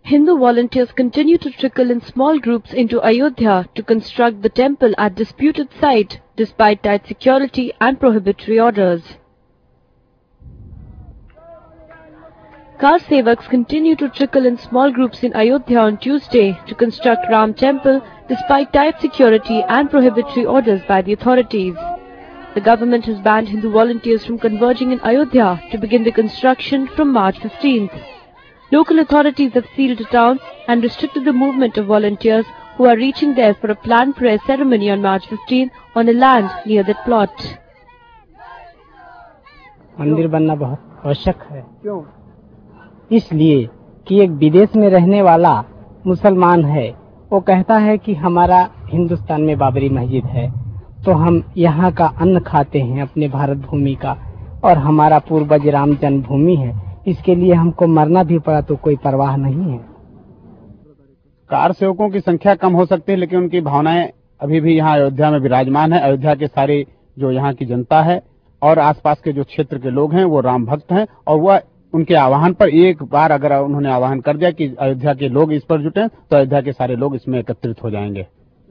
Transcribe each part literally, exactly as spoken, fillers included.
Hindu volunteers continue to trickle in small groups into Ayodhya to construct the temple at disputed site despite tight security and prohibitory orders. Car Sevaks continue to trickle in small groups in Ayodhya on Tuesday to construct Ram Temple despite tight security and prohibitory orders by the authorities. The government has banned Hindu volunteers from converging in Ayodhya to begin the construction from March fifteenth. Local authorities have sealed the town and restricted the movement of volunteers who are reaching there for a planned prayer ceremony on March fifteenth on a land near that plot. मंदिर बनना बहुत आवश्यक है। क्यों? इसलिए कि एक विदेश में रहने वाला मुसलमान है, वो कहता है कि हमारा हिंदुस्तान में बाबरी मस्जिद है, तो हम यहाँ का अन्न खाते हैं अपने भारत भूमि का, और हमारा पूर्वज राम जन्मभूमि है, इसके लिए हमको मरना भी पड़ा तो कोई परवाह नहीं है। कार सेवकों की संख्या कम हो सकती है, लेकिन उनकी भावनाएं अभी भी यहाँ अयोध्या में विराजमान है। अयोध्या के सारे जो यहाँ की जनता है और आसपास के जो क्षेत्र के लोग हैं वो राम भक्त हैं, और वह उनके आह्वान पर एक बार अगर उन्होंने आह्वान कर दिया कि अयोध्या के लोग इस पर जुटे तो अयोध्या के सारे लोग इसमें एकत्रित हो जाएंगे।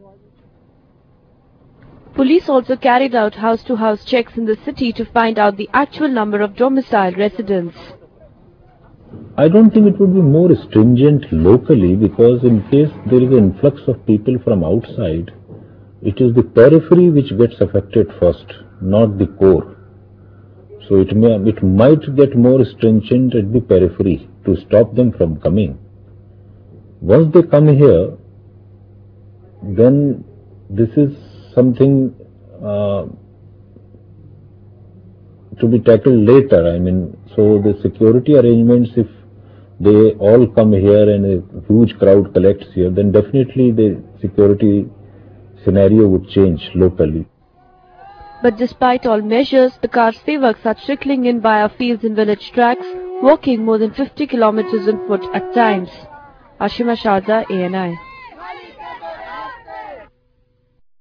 Police also carried out house-to-house checks in the city to find out the actual number of domiciled residents. I don't think it would be more stringent locally, because in case there is an influx of people from outside, it is the periphery which gets affected first, not the core. So it may, it might get more stringent at the periphery to stop them from coming. Once they come here, then this is something uh, to be tackled later. I mean, so the security arrangements, if they all come here and a huge crowd collects here, then definitely the security scenario would change locally. But despite all measures, the car sevaks are trickling in via fields and village tracks, walking more than fifty kilometers on foot at times. Ashima Sharda, A N I.